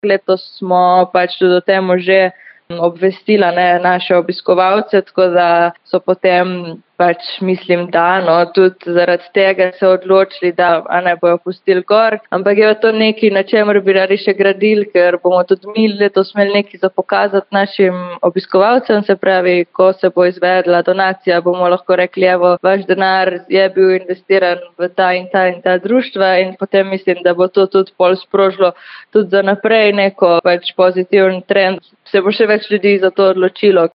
Letos smo pač tudi o tem že obvestila, ne, naše obiskovalce, tako da so potem pač mislim, da tudi zaradi tega se odločili, da ne bojo pustili gor, ampak je to nekaj, na čemer bi radi še gradili, ker bomo tudi mi letos imeli nekaj za pokazati našim obiskovalcem, se pravi, ko se bo izvedla donacija, bomo lahko rekli, evo, vaš denar je bil investiran v ta in ta društva in potem mislim, da bo to tudi pol sprožilo tudi za naprej neko pač pozitiven trend, se bo še več ljudi za to odločilo.